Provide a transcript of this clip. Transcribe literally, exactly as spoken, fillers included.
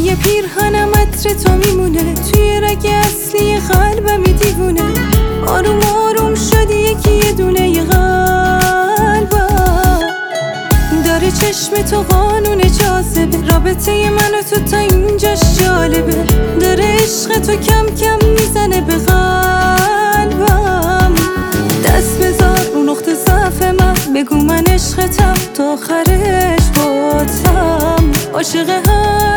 روی پیرهنم عطر تو میمونه، توی رگ اصلی قلبمی دیوونه. آروم آروم شدی یکی یه دونه ی قلبم. داره چشم تو قانون جاذبه، رابطه من و تو تا اینجاش جالبه. داره عشق تو کم کم میزنه به قلبم. دست بذار رو نقطه ضعف من، بگو من عشقتم تا آخرش باتم. عاشق هم